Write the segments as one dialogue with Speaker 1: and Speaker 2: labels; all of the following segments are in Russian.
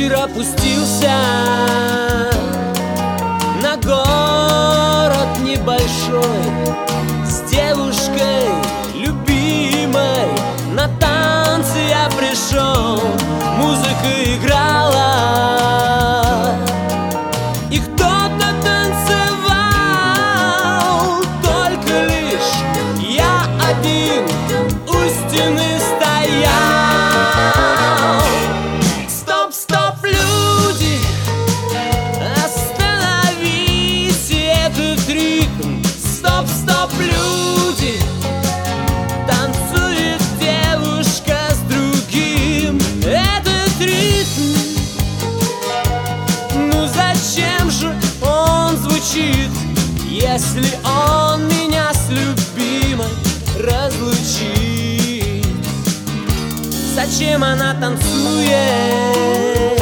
Speaker 1: Вечер опустился на город небольшой, с девушкой любимой на танцы я пришел. Музыка играла, и кто-то танцевал, только лишь я один у стены стоял. Стоп, стоп, люди, остановите этот ритм. Стоп, стоп, люди, танцует девушка с другим этот ритм. Ну зачем же он звучит, если он меня с любимой разлучит? Зачем она танцует?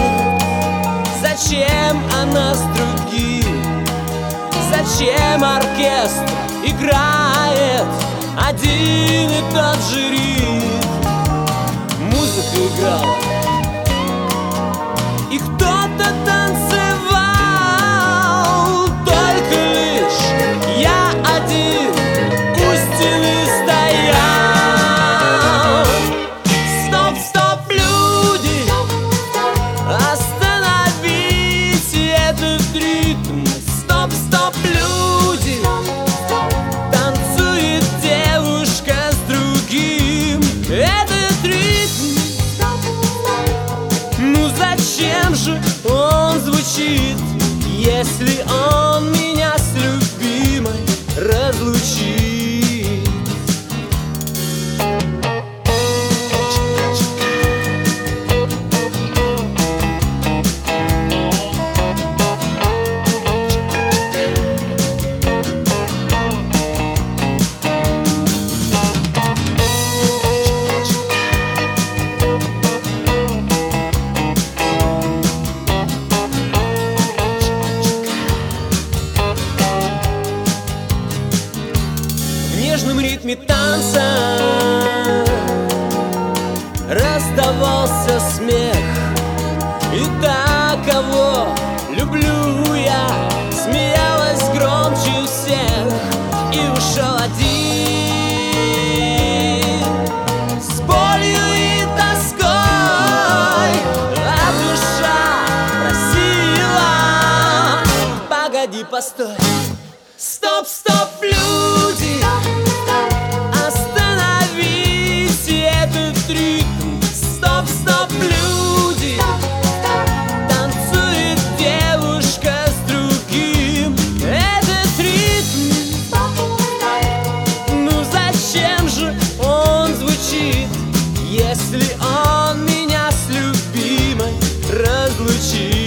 Speaker 1: Зачем она с другим? Зачем оркестр играет один и тот же ритм? Музыка играла, и кто-то танцевал, только лишь я один у стены стоял. Стоп, стоп, люди, остановите этот ритм. Стоп, стоп, люди, танцует девушка с другим этот ритм. Ну зачем же он звучит, если он меня с любимой разлучит? В нежном ритме танца раздавался смех, и та, кого люблю я, смеялась громче всех. И ушел один с болью и тоской, а душа просила: погоди, постой. Стоп, стоп, люди, остановите этот ритм. Стоп, стоп, люди, танцует девушка с другим этот ритм. Ну зачем же он звучит, если он меня с любимой разлучит?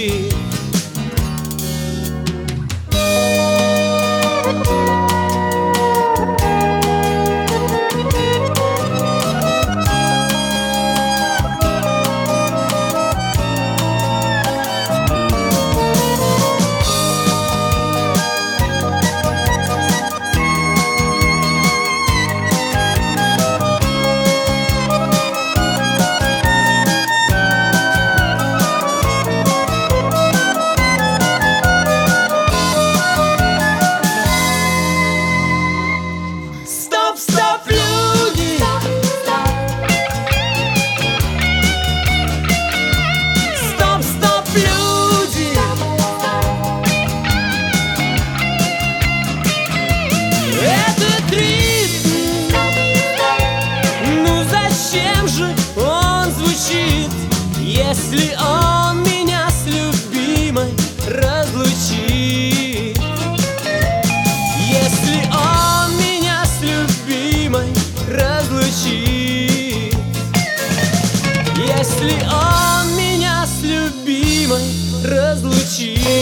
Speaker 1: Стоп, стоп, люди, стоп, стоп, люди, этот ритм. Ну зачем же он звучит, если он меня с любимой разлучит? Если он меня с любимой разлучит, если он меня с любимой разлучит.